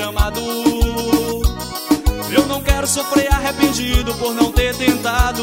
amado. Eu não quero sofrer arrependido por não ter tentado.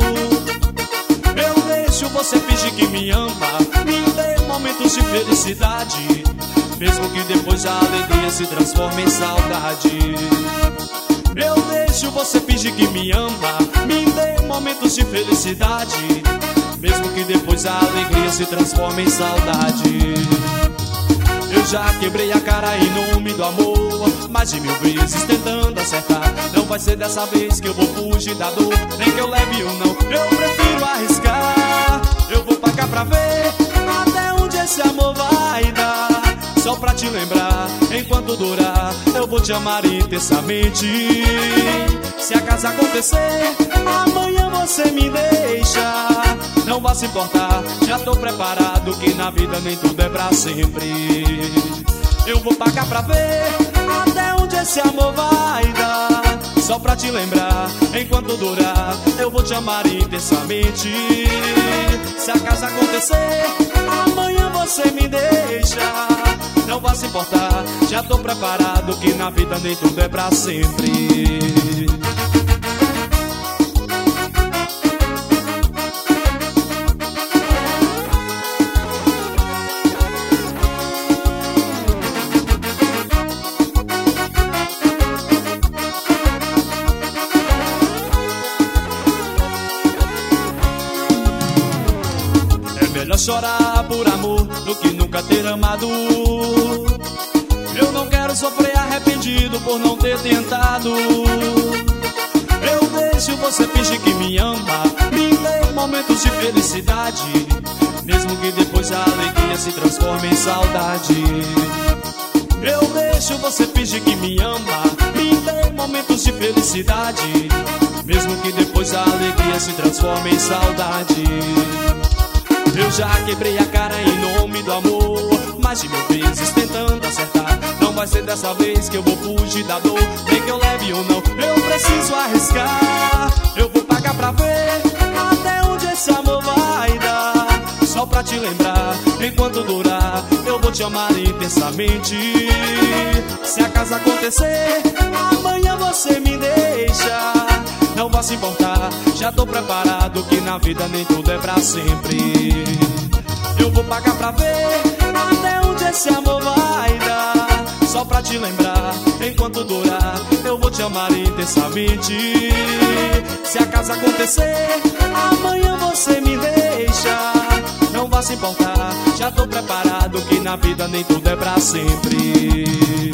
Eu deixo você fingir que me ama, me dê momentos de felicidade, mesmo que depois a alegria se transforme em saudade. Eu deixo você fingir que me ama, me dê momentos de felicidade, mesmo que depois a alegria se transforme em saudade. Eu já quebrei a cara em nome do amor, mais de 1000 vezes tentando acertar. Não vai ser dessa vez que eu vou fugir da dor, nem que eu leve ou não, eu prefiro arriscar. Eu vou pagar pra ver até onde esse amor vai dar. Só pra te lembrar, enquanto durar, eu vou te amar intensamente. Se acaso acontecer, amanhã você me deixa. Não vá se importar, já tô preparado, que na vida nem tudo é pra sempre. Eu vou pagar pra ver até onde esse amor vai dar. Só pra te lembrar, enquanto durar, eu vou te amar intensamente. Se acaso acontecer, amanhã você me deixa. Não vá se importar, já tô preparado, que na vida nem tudo é pra sempre. Melhor chorar por amor do que nunca ter amado. Eu não quero sofrer arrependido por não ter tentado. Eu deixo você fingir que me ama, me dê momentos de felicidade, mesmo que depois a alegria se transforme em saudade. Eu deixo você fingir que me ama, me dê momentos de felicidade, mesmo que depois a alegria se transforme em saudade. Eu já quebrei a cara em nome do amor, mais de 1000 vezes tentando acertar. Não vai ser dessa vez que eu vou fugir da dor, nem que eu leve ou não, eu preciso arriscar. Eu vou pagar pra ver até onde esse amor vai dar. Só pra te lembrar, enquanto durar, eu vou te amar intensamente. Se acaso acontecer, amanhã você me deixa. Não vá se importar, já tô preparado, que na vida nem tudo é pra sempre. Eu vou pagar pra ver até onde esse amor vai dar. Só pra te lembrar, enquanto durar, eu vou te amar intensamente. Se acaso acontecer, amanhã você me deixa. Não vá se importar, já tô preparado, que na vida nem tudo é pra sempre.